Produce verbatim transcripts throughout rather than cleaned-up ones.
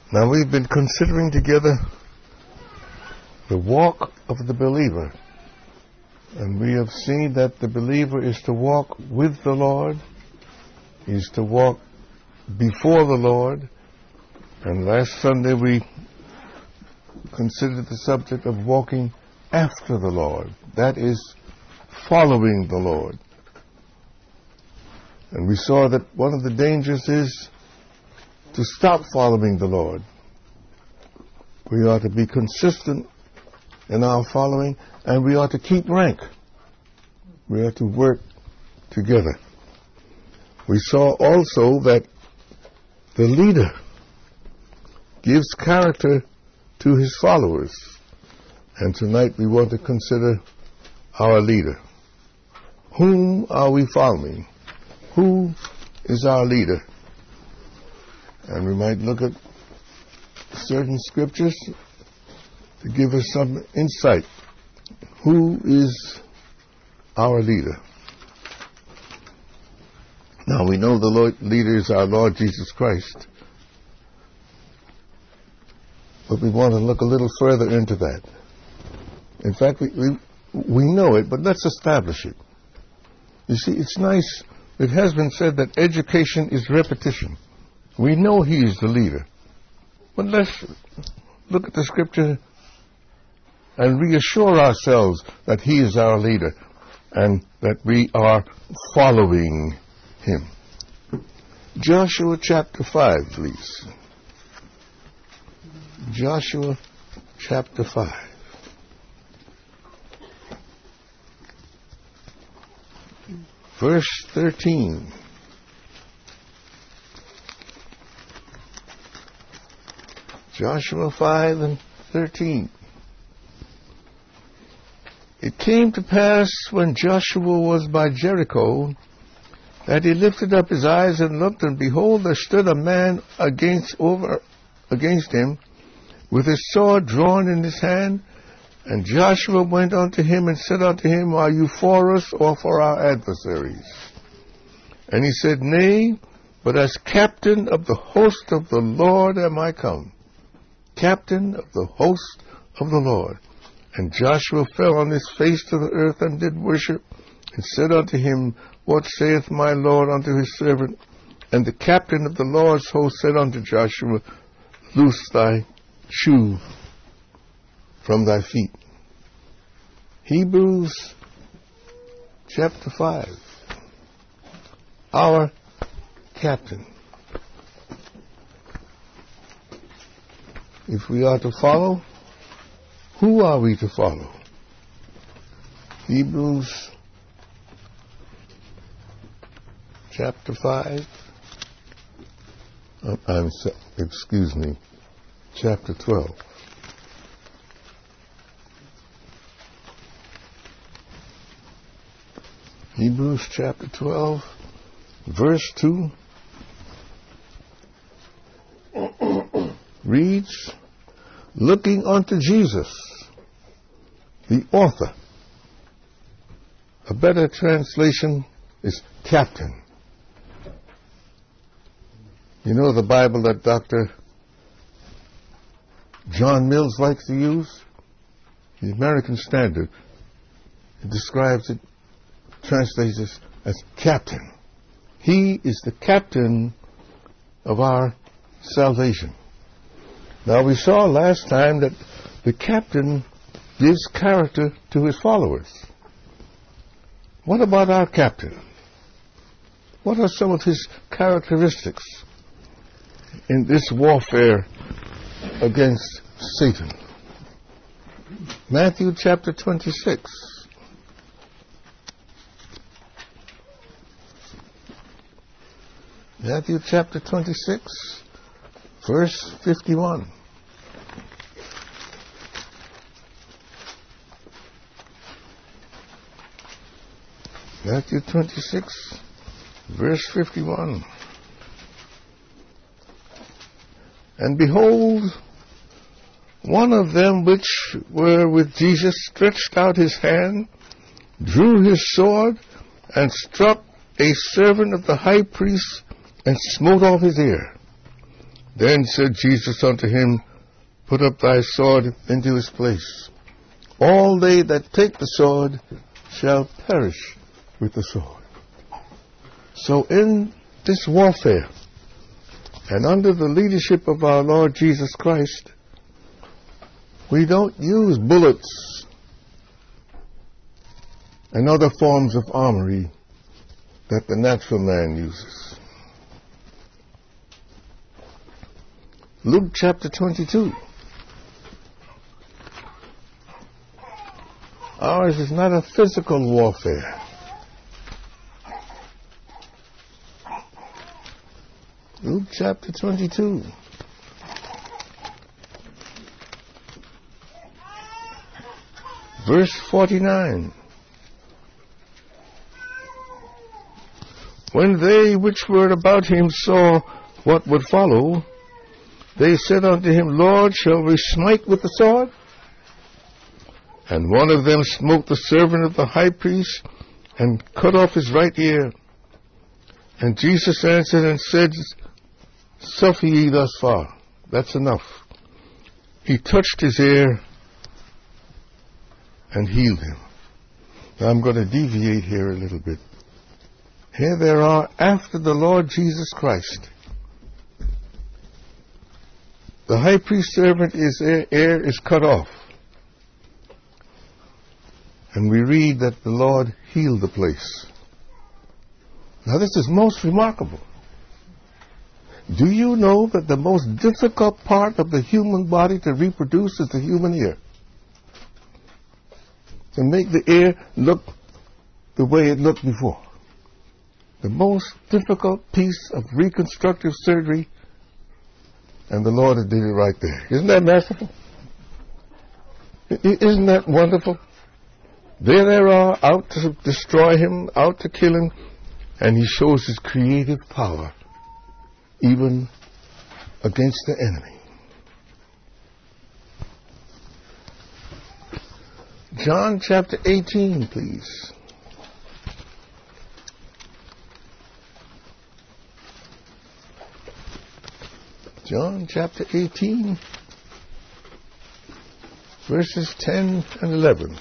Now we've been considering together the walk of the believer. And we have seen that the believer is to walk with the Lord, is to walk before the Lord. And last Sunday we considered the subject of walking after the Lord. That is following the Lord. And we saw that one of the dangers is to stop following the Lord. We ought to be consistent in our following, and we ought to keep rank. We ought to work together. We saw also that the leader gives character to his followers. And tonight we want to consider our leader. Whom are we following? Who is our leader? And we might look at certain scriptures to give us some insight. Who is our leader? Now we know the Lord, leader is our Lord Jesus Christ. But we want to look a little further into that. In fact, we, we, we know it, but let's establish it. You see, it's nice. It has been said that education is repetition. We know he is the leader. But let's look at the scripture and reassure ourselves that he is our leader and that we are following him. Joshua chapter five, please. Joshua chapter five. Verse thirteen. Joshua five and thirteen. It came to pass when Joshua was by Jericho that he lifted up his eyes and looked, and behold, there stood a man against over against him, with his sword drawn in his hand. And Joshua went unto him and said unto him, Are you for us or for our adversaries? And he said, Nay, but as captain of the host of the Lord am I come. Captain of the host of the Lord. And Joshua fell on his face to the earth and did worship, and said unto him, What saith my Lord unto his servant? And the captain of the Lord's host said unto Joshua, Loose thy shoe from thy feet. Hebrews chapter five. Our captain. If we are to follow, who are we to follow? Hebrews chapter five. Uh, I'm excuse me, chapter twelve. Hebrews chapter twelve, verse two, reads, Looking unto Jesus, the author. A better translation is captain. You know the Bible that Doctor John Mills likes to use? The American Standard. It describes it, translates it as captain. He is the captain of our salvation. Now we saw last time that the captain gives character to his followers. What about our captain? What are some of his characteristics in this warfare against Satan? Matthew chapter twenty-six. Matthew chapter twenty-six, verse fifty-one. Matthew twenty-six, verse fifty-one. And behold, one of them which were with Jesus stretched out his hand, drew his sword, and struck a servant of the high priest, and smote off his ear. Then said Jesus unto him, Put up thy sword into his place. All they that take the sword shall perish with the sword. So in this warfare, and under the leadership of our Lord Jesus Christ, we don't use bullets and other forms of armory that the natural man uses. Luke chapter twenty-two. Ours is not a physical warfare. Luke chapter twenty-two. Verse forty-nine. When they which were about him saw what would follow, they said unto him, Lord, shall we smite with the sword? And one of them smote the servant of the high priest, and cut off his right ear. And Jesus answered and said, Suffer ye thus far. That's enough. He touched his ear and healed him. Now I'm going to deviate here a little bit. Here there are, after the Lord Jesus Christ, the high priest servant is ear is cut off. And we read that the Lord healed the place. Now this is most remarkable. Do you know that the most difficult part of the human body to reproduce is the human ear? To make the ear look the way it looked before. The most difficult piece of reconstructive surgery, and the Lord did it right there. Isn't that merciful? Isn't that wonderful? There they are, out to destroy him, out to kill him, and he shows his creative power, even against the enemy. John chapter eighteen, please. John chapter eighteen, verses ten and eleven.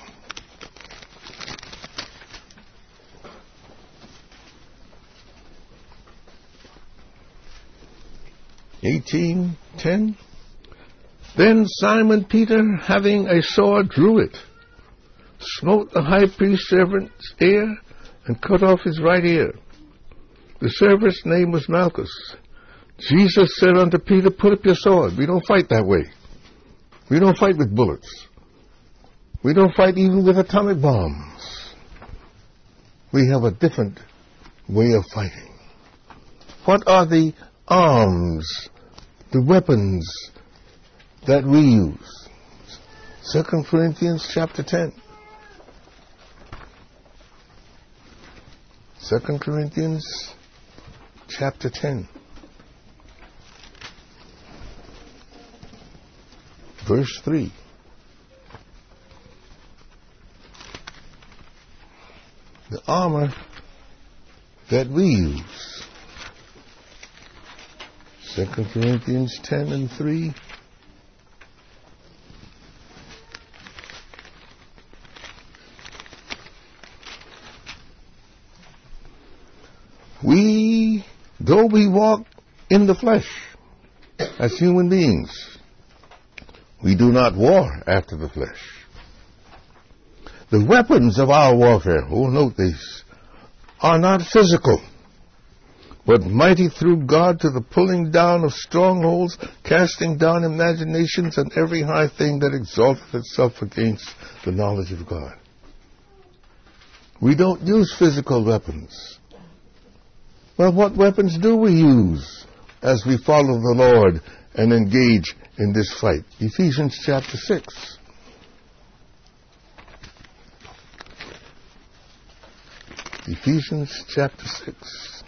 eighteen ten. Then Simon Peter, having a sword, drew it, smote the high priest's servant's ear, and cut off his right ear. The servant's name was Malchus. Jesus said unto Peter, Put up your sword. We don't fight that way. We don't fight with bullets. We don't fight even with atomic bombs. We have a different way of fighting. What are the arms, the weapons that we use? Second Corinthians chapter ten. Second Corinthians chapter ten. Verse three. The armor that we use. Second Corinthians ten and three. We, though we walk in the flesh as human beings, we do not war after the flesh. The weapons of our warfare, oh, note these, are not physical, but mighty through God to the pulling down of strongholds, casting down imaginations and every high thing that exalteth itself against the knowledge of God. We don't use physical weapons. Well, what weapons do we use as we follow the Lord and engage in this fight? Ephesians chapter six. Ephesians chapter six.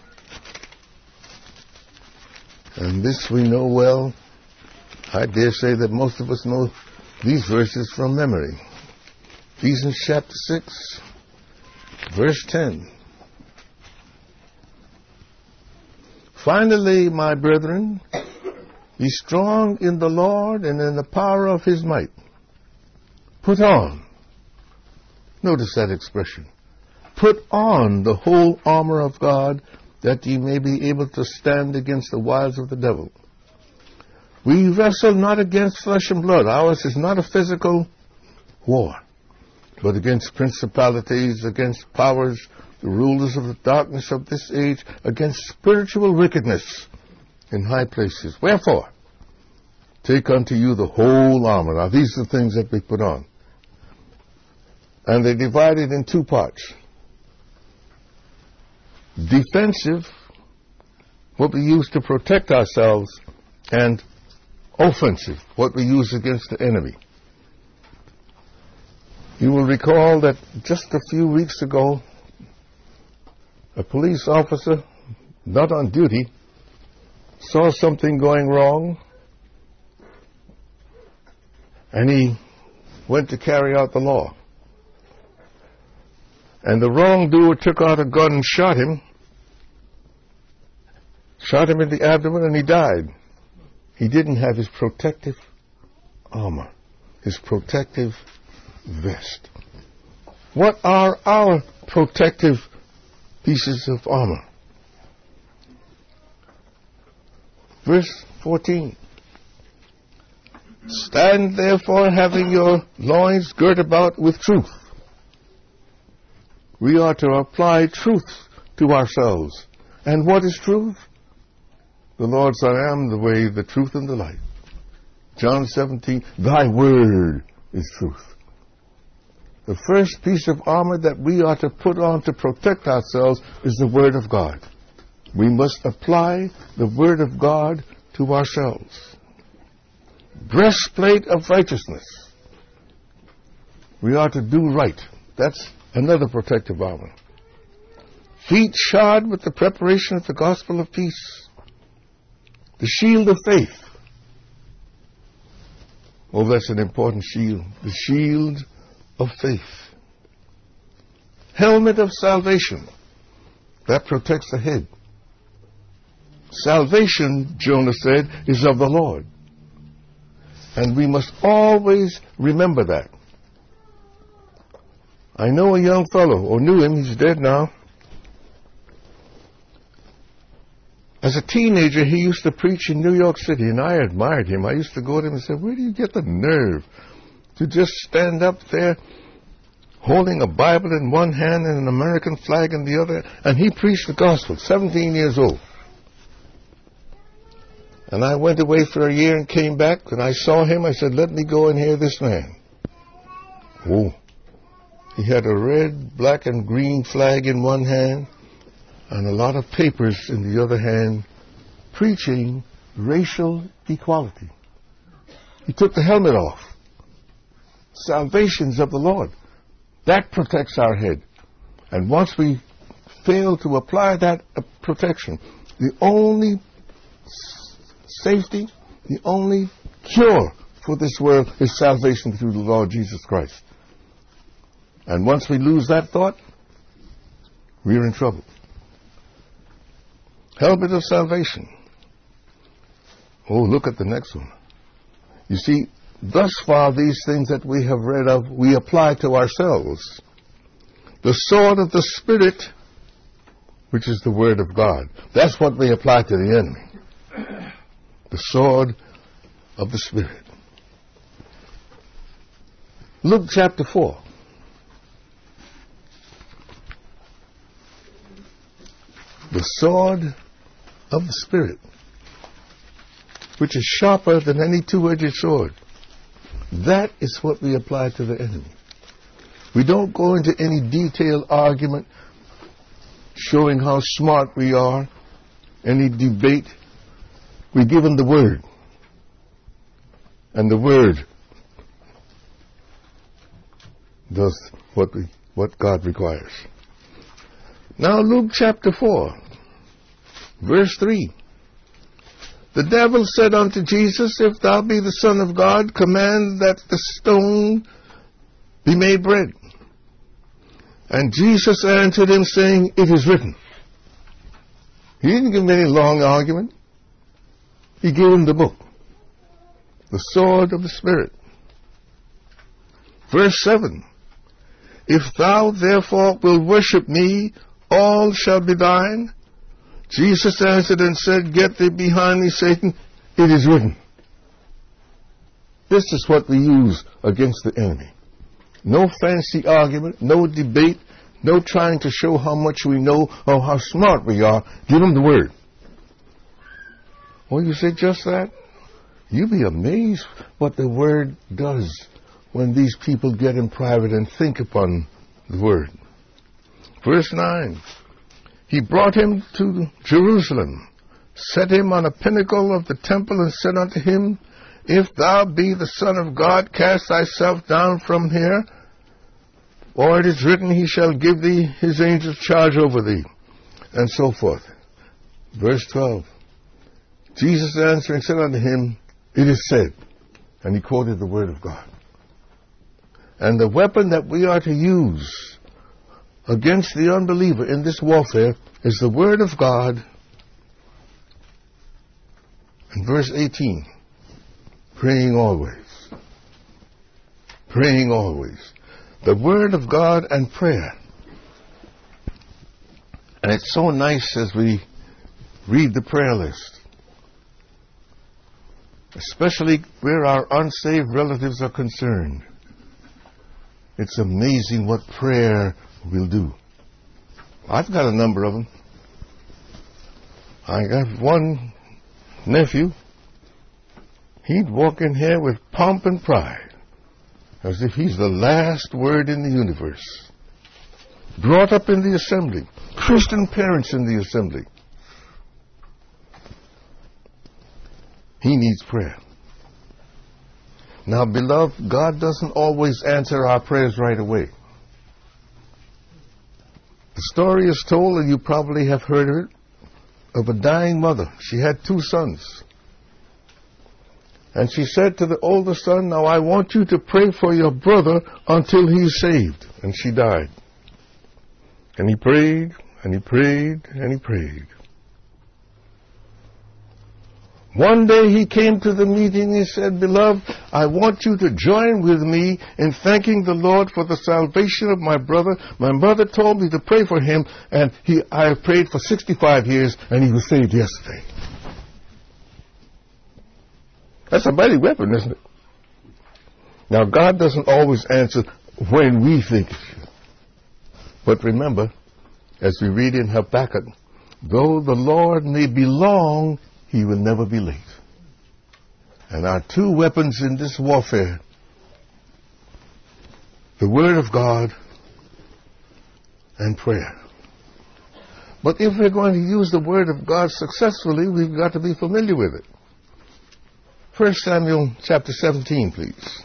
And this we know well. I dare say that most of us know these verses from memory. Ephesians chapter six, verse ten. Finally, my brethren, Be strong in the Lord and in the power of his might. Put on. Notice that expression. Put on the whole armor of God, that ye may be able to stand against the wiles of the devil. We wrestle not against flesh and blood. Ours is not a physical war, but against principalities, against powers, the rulers of the darkness of this age, against spiritual wickedness in high places. Wherefore, take unto you the whole armor. Now, these are the things that we put on. And they're divided in two parts. Defensive, what we use to protect ourselves, and offensive, what we use against the enemy. You will recall that just a few weeks ago, a police officer, not on duty, saw something going wrong, and he went to carry out the law. And the wrongdoer took out a gun and shot him, shot him in the abdomen, and he died. He didn't have his protective armor, his protective vest. What are our protective pieces of armor? Verse fourteen. Stand therefore, having your loins girt about with truth. We are to apply truth to ourselves. And what is truth? The Lord said, I am the way, the truth, and the life. John seventeen, thy word is truth. The first piece of armor that we are to put on to protect ourselves is the word of God. We must apply the word of God to ourselves. Breastplate of righteousness. We are to do right. That's another protective armor. Feet shod with the preparation of the gospel of peace. The shield of faith. Oh, that's an important shield. The shield of faith. Helmet of salvation. That protects the head. Salvation, Jonah said, is of the Lord. And we must always remember that. I know a young fellow, or knew him, he's dead now. As a teenager, he used to preach in New York City, and I admired him. I used to go to him and say, where do you get the nerve to just stand up there holding a Bible in one hand and an American flag in the other? And he preached the gospel, seventeen years old. And I went away for a year and came back, and I saw him. I said, let me go and hear this man. Oh. He had a red, black, and green flag in one hand and a lot of papers in the other hand, preaching racial equality. He took the helmet off. Salvation's of the Lord. That protects our head. And once we fail to apply that uh, protection, the only safety, the only cure for this world is salvation through the Lord Jesus Christ. And once we lose that thought, we're in trouble. Helmet of salvation. Oh, look at the next one. You see, thus far, these things that we have read of, we apply to ourselves. The sword of the Spirit, which is the Word of God. That's what we apply to the enemy. The sword of the Spirit. Luke chapter four. The sword of the Spirit, which is sharper than any two-edged sword. That is what we apply to the enemy. We don't go into any detailed argument showing how smart we are, any debate. We give him the Word. And the Word does what we, what God requires. Now Luke chapter four, verse three. The devil said unto Jesus, if thou be the Son of God, command that the stone be made bread. And Jesus answered him, saying, it is written. He didn't give him any long argument. He gave him the book. the sword of the Spirit. Verse seven, if thou therefore wilt worship me, all shall be thine. Jesus answered and said, get thee behind me, Satan, it is written. This is what we use against the enemy. No fancy argument, no debate, no trying to show how much we know or how smart we are. Give him the word. Oh, you say just that? You'll be amazed what the word does when these people get in private and think upon the word. Verse nine, he brought him to Jerusalem, set him on a pinnacle of the temple, and said unto him, if thou be the Son of God, cast thyself down from here, for it is written, he shall give thee his angels charge over thee, and so forth. Verse twelve, Jesus answering said unto him, it is said, and he quoted the word of God. And the weapon that we are to use against the unbeliever in this warfare is the word of God. In verse eighteen, praying always. Praying always. The word of God and prayer. And it's so nice as we read the prayer list, especially where our unsaved relatives are concerned. It's amazing what prayer will do. I've got a number of them. I got one nephew. He'd walk in here with pomp and pride, as if he's the last word in the universe. Brought up in the assembly. Christian parents in the assembly. He needs prayer. Now, beloved, God doesn't always answer our prayers right away. The story is told, and you probably have heard of it, of a dying mother. She had two sons. And she said to the older son, now I want you to pray for your brother until he's saved. And she died. And he prayed, and he prayed, and he prayed. One day he came to the meeting. He said, beloved, I want you to join with me in thanking the Lord for the salvation of my brother. My mother told me to pray for him, and he, I have prayed for sixty-five years, and he was saved yesterday. That's a mighty weapon, isn't it? Now, God doesn't always answer when we think it should. But remember, as we read in Habakkuk, though the Lord may be long, he will never be late. And our two weapons in this warfare, the Word of God and prayer. But if we're going to use the Word of God successfully, we've got to be familiar with it. First Samuel chapter seventeen, please.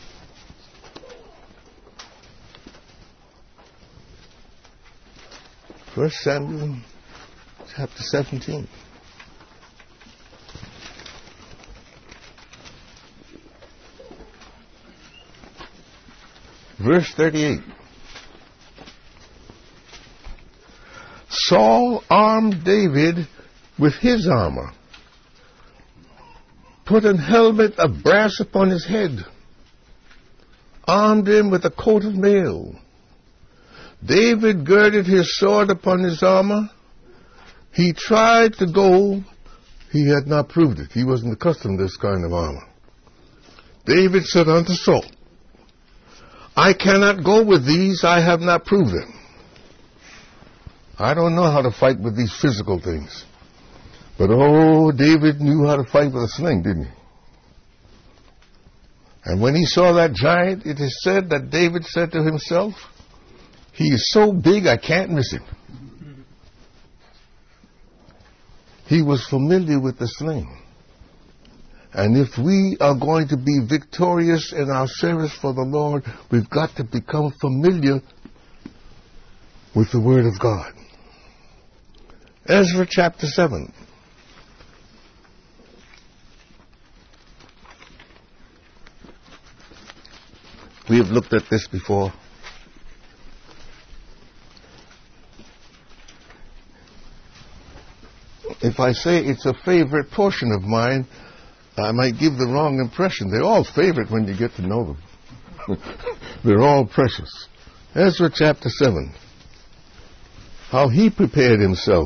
First Samuel chapter seventeen. Verse thirty-eight. Saul armed David with his armor, put an helmet of brass upon his head, armed him with a coat of mail. David girded his sword upon his armor. He tried to go. He had not proved it. He wasn't accustomed to this kind of armor. David said unto Saul, I cannot go with these. I have not proved them. I don't know how to fight with these physical things. But oh, David knew how to fight with a sling, didn't he? And when he saw that giant, it is said that David said to himself, he is so big I can't miss him. He was familiar with the sling. And if we are going to be victorious in our service for the Lord, we've got to become familiar with the Word of God. Ezra chapter seven. We have looked at this before. If I say it's a favorite portion of mine, I might give the wrong impression. They're all favorite when you get to know them. They're all precious. Ezra chapter seven. How he prepared himself.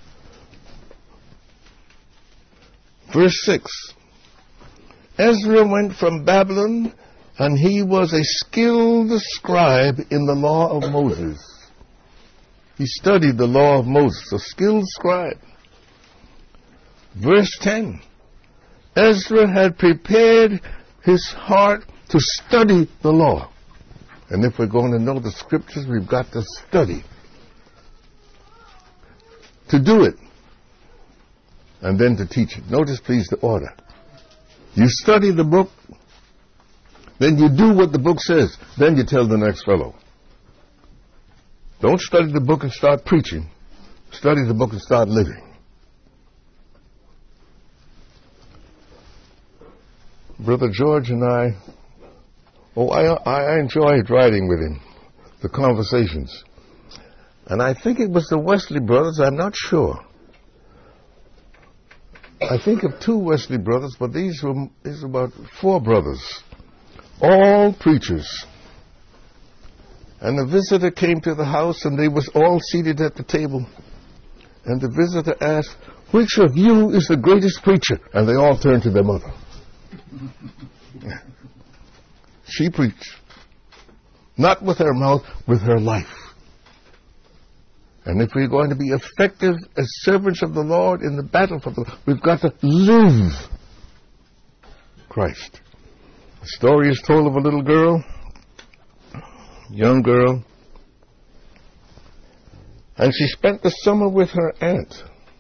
Verse six. Ezra went from Babylon, and he was a skilled scribe in the law of Moses. He studied the law of Moses, a skilled scribe. Verse ten. Ezra had prepared his heart to study the law. And if we're going to know the scriptures, we've got to study. To do it. And then to teach it. Notice, please, the order. You study the book, then you do what the book says. Then you tell the next fellow. Don't study the book and start preaching. Study the book and start living. Brother George and I, oh, I, I enjoyed writing with him, the conversations. And I think it was the Wesley brothers, I'm not sure. I think of two Wesley brothers, but these were, these were about four brothers, all preachers. And the visitor came to the house, and they was all seated at the table. And the visitor asked, which of you is the greatest preacher? And they all turned to their mother. She preached. Not with her mouth, with her life. And if we're going to be effective as servants of the Lord in the battle for the Lord, we've got to live Christ. The story is told of a little girl, young girl, and she spent the summer with her aunt.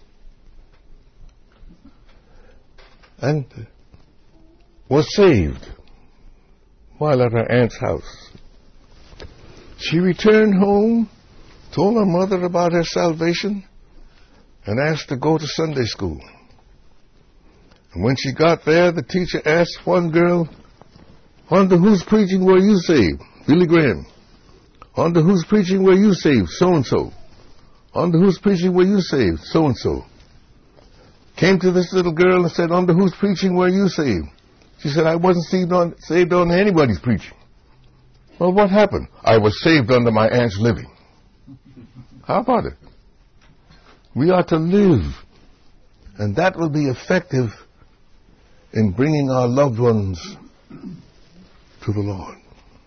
And was saved while at her aunt's house. She returned home, told her mother about her salvation, and asked to go to Sunday school. And when she got there, the teacher asked one girl, under whose preaching were you saved? Billy Graham. Under whose preaching were you saved? So-and-so. Under whose preaching were you saved? So-and-so. Came to this little girl and said, under whose preaching were you saved? She said, I wasn't saved on, saved on anybody's preaching. Well, what happened? I was saved under my aunt's living. How about it? We are to live. And that will be effective in bringing our loved ones to the Lord.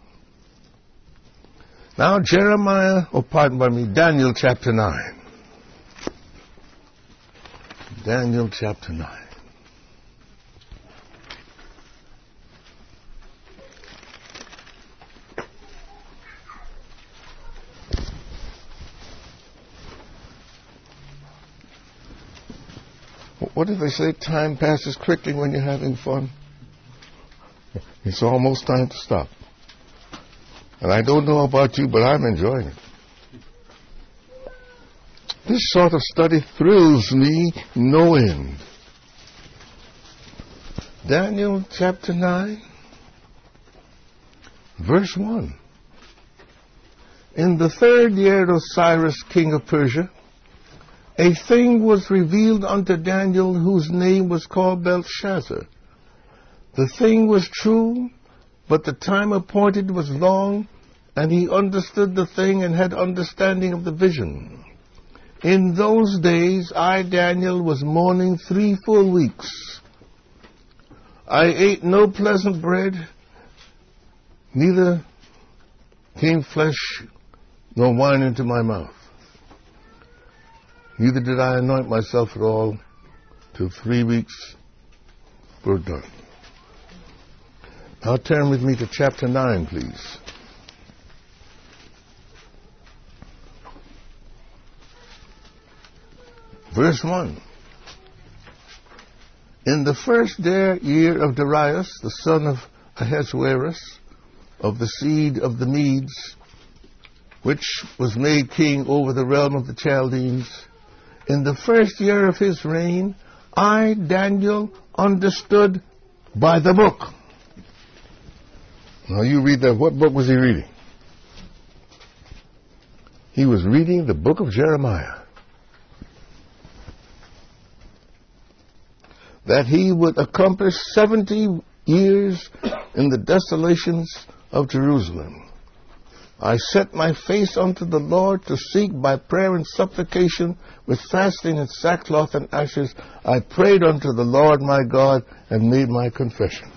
Now, Jeremiah, oh, pardon me, Daniel chapter nine. Daniel chapter nine. What do they say? Time passes quickly when you're having fun. It's almost time to stop. And I don't know about you, but I'm enjoying it. This sort of study thrills me no end. Daniel chapter nine, verse one. In the third year of Cyrus, king of Persia, a thing was revealed unto Daniel, whose name was called Belshazzar. The thing was true, but the time appointed was long, and he understood the thing and had understanding of the vision. In those days I, Daniel, was mourning three full weeks. I ate no pleasant bread, neither came flesh nor wine into my mouth. Neither did I anoint myself at all till three weeks were done. Now turn with me to chapter nine, please. Verse one. In the first year of Darius, the son of Ahasuerus, of the seed of the Medes, which was made king over the realm of the Chaldeans, in the first year of his reign, I, Daniel, understood by the book. Now you read that. What book was he reading? He was reading the book of Jeremiah. that he would accomplish seventy years in the desolations of Jerusalem. I set my face unto the Lord to seek by prayer and supplication with fasting and sackcloth and ashes. I prayed unto the Lord my God and made my confession.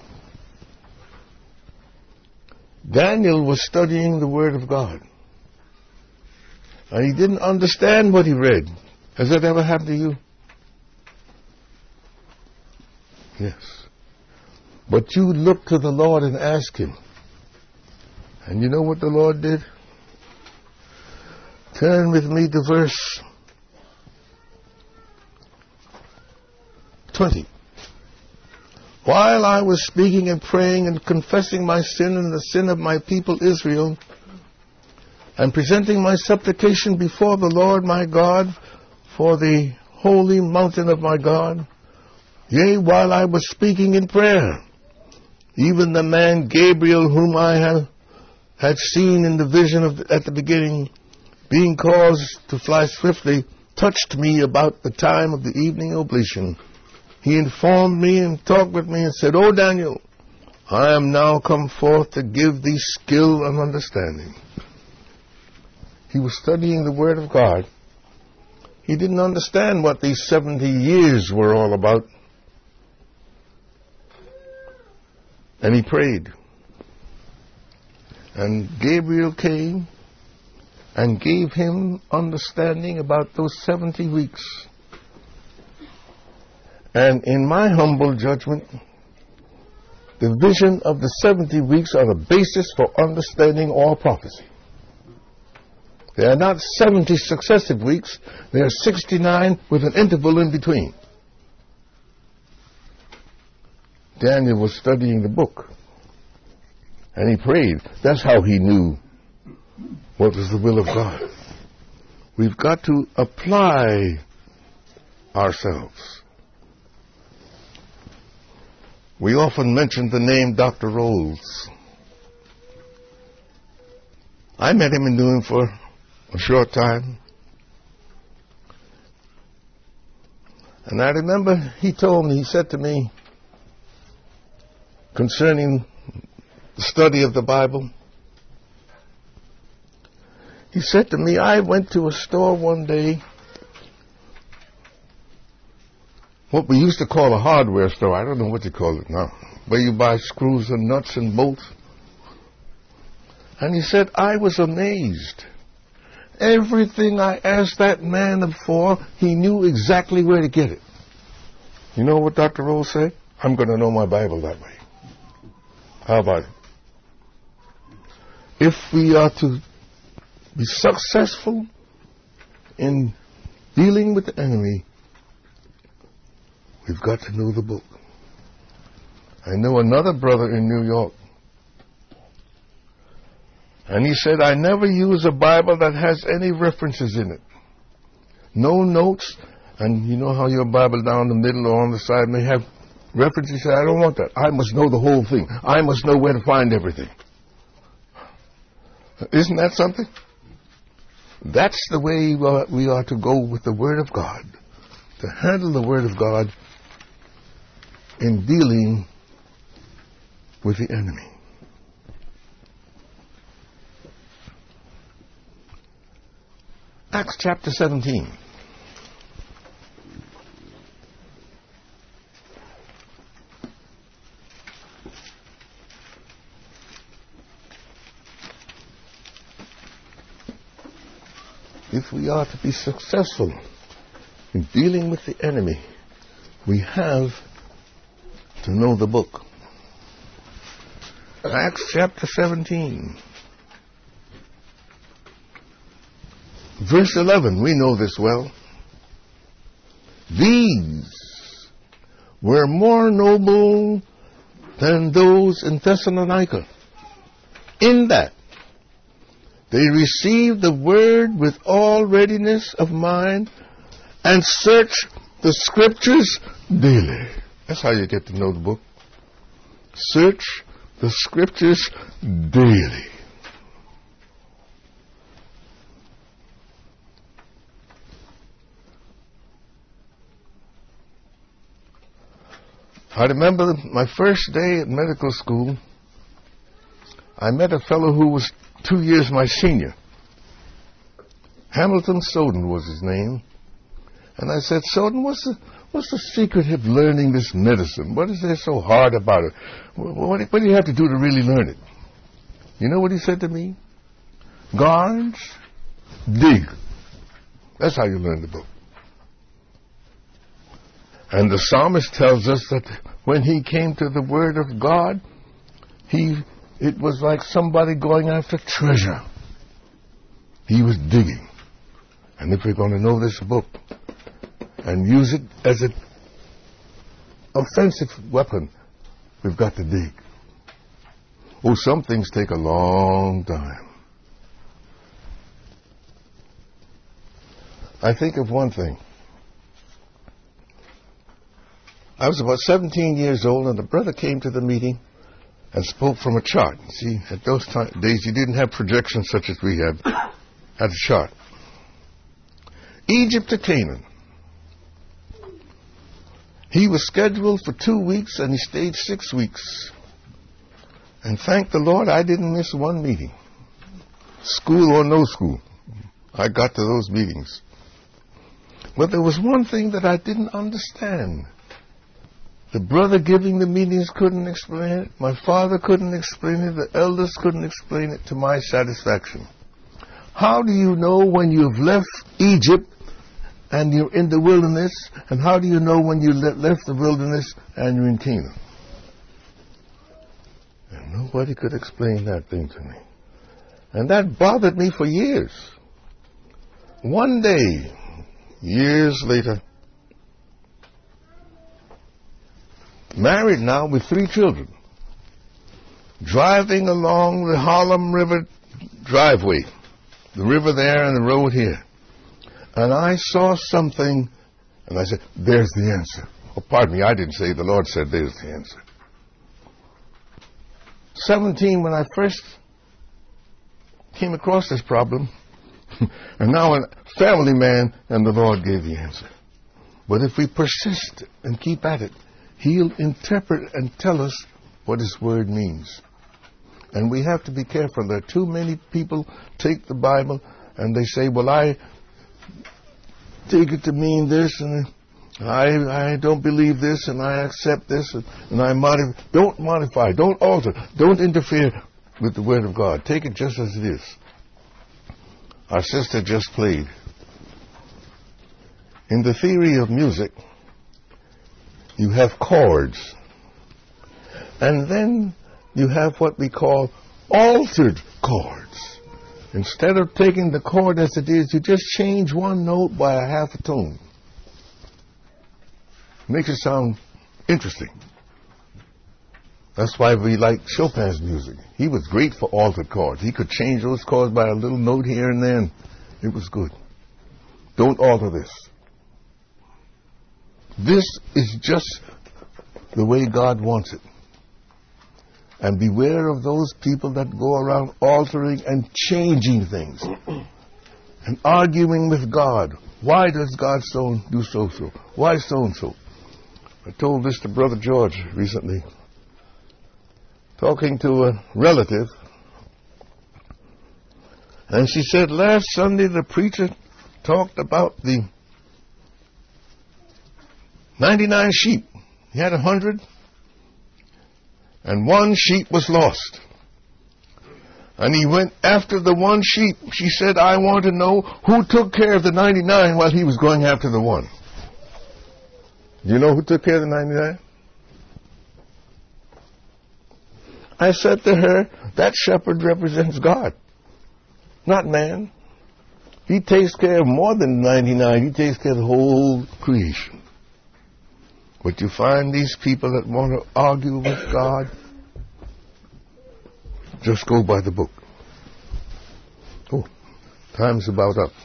Daniel was studying the Word of God. And he didn't understand what he read. Has that ever happened to you? Yes. But you look to the Lord and ask Him. And you know what the Lord did? Turn with me to verse twenty. While I was speaking and praying and confessing my sin and the sin of my people Israel, and presenting my supplication before the Lord my God for the holy mountain of my God, yea, while I was speaking in prayer, even the man Gabriel, whom I have, had seen in the vision of the, at the beginning, being caused to fly swiftly, touched me about the time of the evening oblation. He informed me and talked with me and said, O Daniel, I am now come forth to give thee skill and understanding. He was studying the Word of God. He didn't understand what these seventy years were all about. And he prayed. And Gabriel came and gave him understanding about those seventy weeks. And in my humble judgment, the vision of the seventy weeks are the basis for understanding all prophecy. They are not seventy successive weeks. They are sixty-nine with an interval in between. Daniel was studying the book. And he prayed. That's how he knew what was the will of God. We've got to apply ourselves. We often mention the name Doctor Rolls. I met him in New England for a short time. And I remember he told me, he said to me, concerning the study of the Bible, he said to me, I went to a store one day, what we used to call a hardware store. I don't know what you call it now, where you buy screws and nuts and bolts. And he said, I was amazed. Everything I asked that man for, he knew exactly where to get it. You know what Doctor Rose said? I'm going to know my Bible that way. How about it? If we are to be successful in dealing with the enemy, we've got to know the book. I know another brother in New York, and he said, I never use a Bible that has any references in it. No notes, and you know how your Bible down the middle or on the side may have references. He said, I don't want that. I must know the whole thing. I must know where to find everything. Isn't that something? That's the way we are to go with the Word of God, to handle the Word of God in dealing with the enemy. Acts chapter seventeen. If we are to be successful in dealing with the enemy, we have to know the book. Acts chapter seventeen. Verse eleven, we know this well. These were more noble than those in Thessalonica, in that they received the word with all readiness of mind and searched the scriptures daily. That's how you get to know the book. Search the scriptures daily. I remember my first day at medical school, I met a fellow who was two years my senior. Hamilton Soden was his name. And I said, Soden, what's the, what's the secret of learning this medicine? What is there so hard about it? What, what, what do you have to do to really learn it? You know what he said to me? Guards, dig. That's how you learn the book. And the psalmist tells us that when he came to the word of God, he it was like somebody going after treasure. He was digging. And if we're going to know this book and use it as an offensive weapon, we've got to dig. Oh, some things take a long time. I think of one thing. I was about seventeen years old, and a brother came to the meeting and spoke from a chart. See, at those time, days, you didn't have projections such as we have. Had a chart. Egypt to Canaan. He was scheduled for two weeks, and he stayed six weeks. And thank the Lord, I didn't miss one meeting. School or no school. I got to those meetings. But there was one thing that I didn't understand. The brother giving the meetings couldn't explain it. My father couldn't explain it. The elders couldn't explain it to my satisfaction. How do you know when you've left Egypt and you're in the wilderness? And how do you know when you le- left the wilderness and you're in Canaan? And nobody could explain that thing to me. And that bothered me for years. One day, years later, married now with three children, driving along the Harlem River driveway, the river there and the road here. And I saw something, and I said, there's the answer. Oh, pardon me, I didn't say, the Lord said, there's the answer. seventeen, when I first came across this problem, and now a family man, and the Lord gave the answer. But if we persist and keep at it, He'll interpret and tell us what His Word means. And we have to be careful. There are too many people take the Bible and they say, well, I take it to mean this, and I I don't believe this, and I accept this, and, and I modify. Don't modify. Don't alter. Don't interfere with the Word of God. Take it just as it is. Our sister just played. In the theory of music, you have chords. And then you have what we call altered chords. Instead of taking the chord as it is, you just change one note by a half a tone. Makes it sound interesting. That's why we like Chopin's music. He was great for altered chords. He could change those chords by a little note here and there. It was good. Don't alter this. This is just the way God wants it. And beware of those people that go around altering and changing things and arguing with God. Why does God so do so so? Why so and so? I told this to Brother George recently, talking to a relative, and she said, last Sunday the preacher talked about the ninety-nine sheep. He had a hundred, and one sheep was lost. And he went after the one sheep. She said, I want to know who took care of the ninety-nine while he was going after the one. Do you know who took care of the ninety-nine? I said to her, that shepherd represents God, not man. He takes care of more than ninety-nine. He takes care of the whole creation. But you find these people that want to argue with God, just go by the book. Oh, time's about up.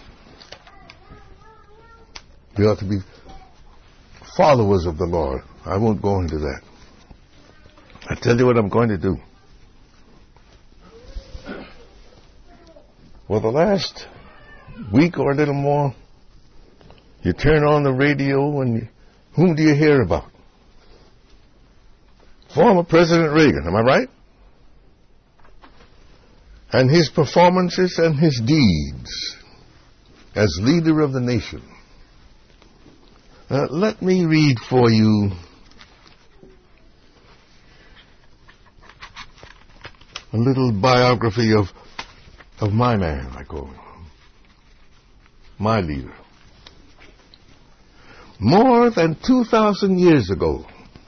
We ought to be followers of the Lord. I won't go into that. I tell you what I'm going to do. For the last week or a little more, you turn on the radio and you, whom do you hear about? Former President Reagan, am I right? And his performances and his deeds as leader of the nation. Uh, let me read for you a little biography of, of my man, I call him, my leader. More than two thousand years ago,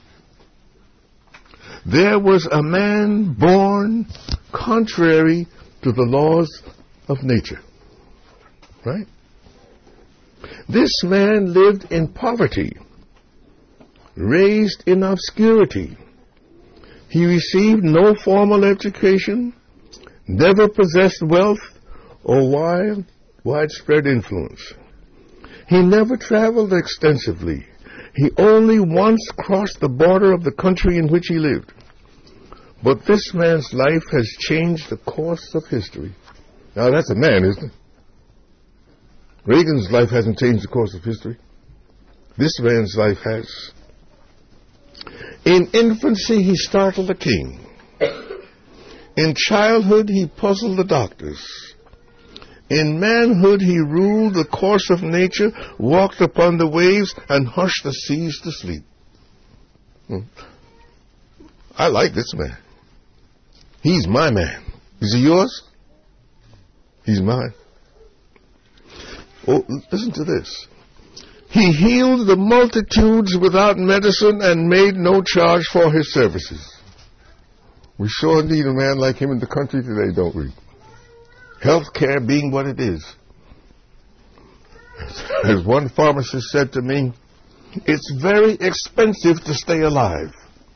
there was a man born contrary to the laws of nature. Right? This man lived in poverty, raised in obscurity. He received no formal education, never possessed wealth or wide, widespread influence. He never traveled extensively. He only once crossed the border of the country in which he lived. But this man's life has changed the course of history. Now that's a man, isn't it? Reagan's life hasn't changed the course of history. This man's life has. In infancy, he startled the king. In childhood, he puzzled the doctors. In manhood, he ruled the course of nature, walked upon the waves, and hushed the seas to sleep. Hmm. I like this man. He's my man. Is he yours? He's mine. Oh, listen to this. He healed the multitudes without medicine and made no charge for his services. We sure need a man like him in the country today, don't we? Health care being what it is. As one pharmacist said to me, it's very expensive to stay alive.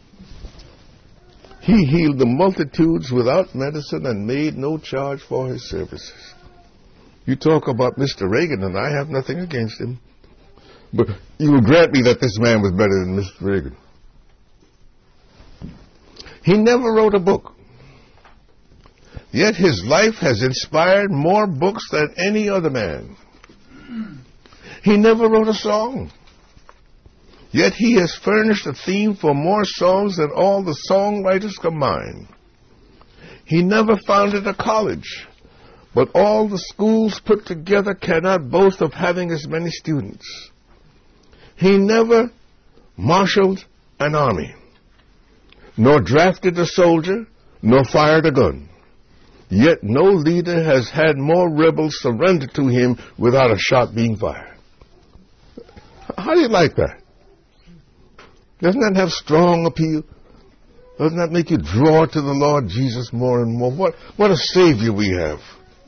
He healed the multitudes without medicine and made no charge for his services. You talk about Mister Reagan, and I have nothing against him. But you will grant me that this man was better than Mister Reagan. He never wrote a book. Yet his life has inspired more books than any other man. He never wrote a song. Yet he has furnished a theme for more songs than all the songwriters combined. He never founded a college, but all the schools put together cannot boast of having as many students. He never marshaled an army, nor drafted a soldier, nor fired a gun. Yet no leader has had more rebels surrender to him without a shot being fired. How do you like that? Doesn't that have strong appeal? Doesn't that make you draw to the Lord Jesus more and more? What, what a Savior we have.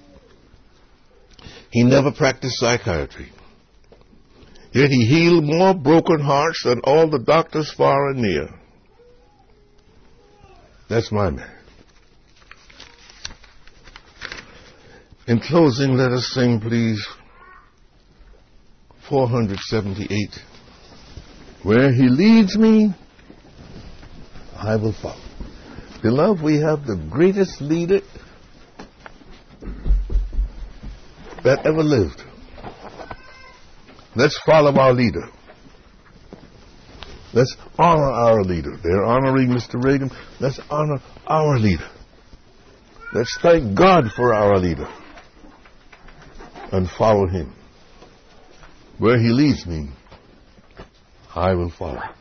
He never practiced psychiatry. Yet he healed more broken hearts than all the doctors far and near. That's my man. In closing, let us sing, please, four seventy-eight. Where he leads me, I will follow. Beloved, we have the greatest leader that ever lived. Let's follow our leader. Let's honor our leader. They're honoring Mister Reagan. Let's honor our leader. Let's thank God for our leader and follow him. Where he leads me, I will follow.